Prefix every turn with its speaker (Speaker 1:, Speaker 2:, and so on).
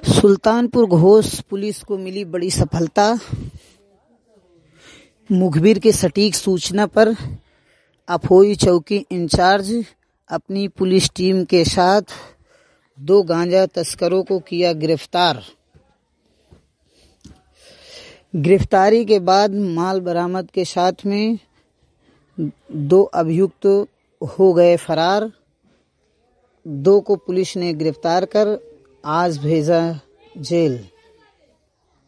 Speaker 1: Sultanpur Ghosh police को मिली बड़ी सफलता। मुखबिर की सटीक सूचना पर अफोई चौकी इंचार्ज अपनी पुलिस टीम के साथ 2 गांजा तस्करों को किया गिरफ्तार। गिरफ्तारी के बाद माल बरामद के साथ में 2 अभियुक्त हो गए फरार। 2 को पुलिस ने गिरफ्तार कर आज भेजा जेल।